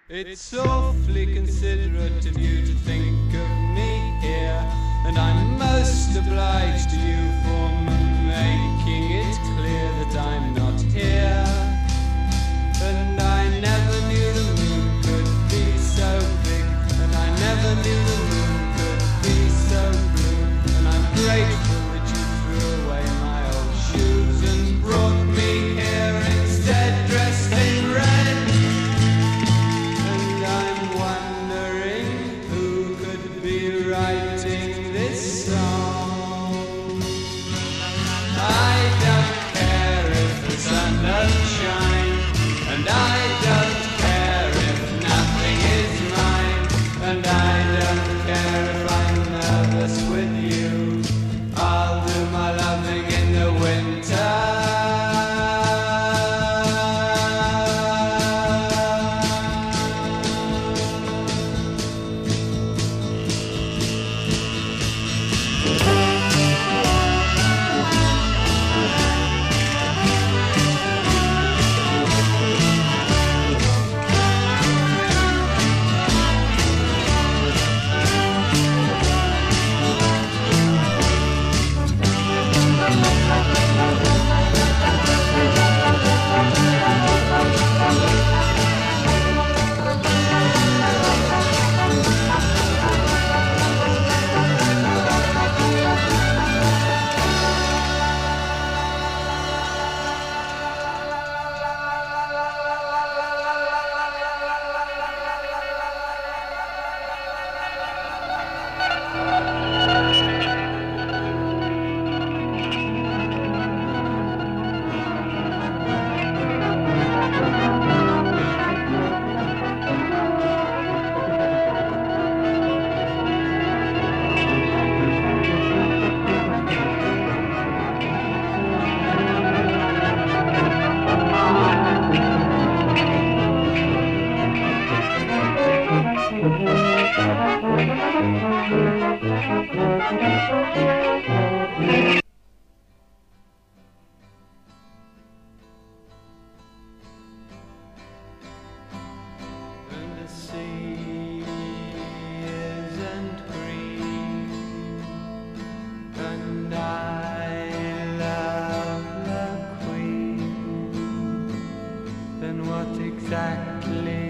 It's awfully considerate of you to think of me here, and I'm most obliged to you for making it clear that I'm not here. And I never knew the moon could be so big, and I never knew the moon could be so blue. And I'm grateful that you threw away my old shoes and brought me here instead, dressed in red. And I'm wondering who could be writing this song. I don't care if the sun doesn't shine, and I don't care if nothing is mine, and I don't care if I'm nervous with you. I'll do my loving in the winter. And the sea isn't green, and I love the Queen. Then what exactly